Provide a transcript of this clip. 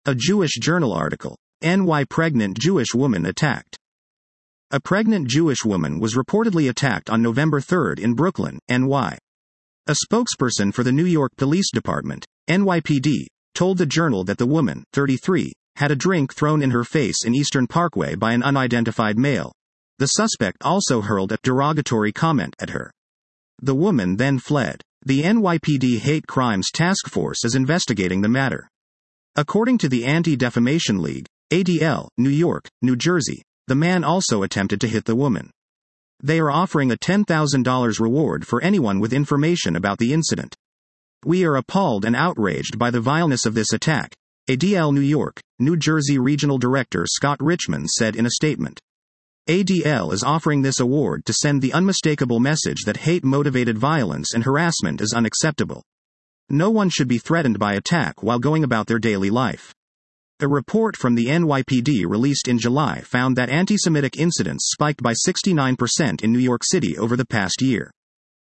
A Jewish Journal article. NY pregnant Jewish woman attacked. A pregnant Jewish woman was reportedly attacked on November 3 in Brooklyn, NY. A spokesperson for the New York Police Department, NYPD, told the Journal that the woman, 33, had a drink thrown in her face in Eastern Parkway by an unidentified male. The suspect also hurled a derogatory comment at her. The woman then fled. The NYPD Hate Crimes Task Force is investigating the matter. According to the Anti-Defamation League, ADL, New York, New Jersey, the man also attempted to hit the woman. They are offering a $10,000 reward for anyone with information about the incident. We are appalled and outraged by the vileness of this attack, ADL New York, New Jersey Regional Director Scott Richmond said in a statement. ADL is offering this award to send the unmistakable message that hate-motivated violence and harassment is unacceptable. No one should be threatened by attack while going about their daily life. A report from the NYPD released in July found that anti-Semitic incidents spiked by 69% in New York City over the past year.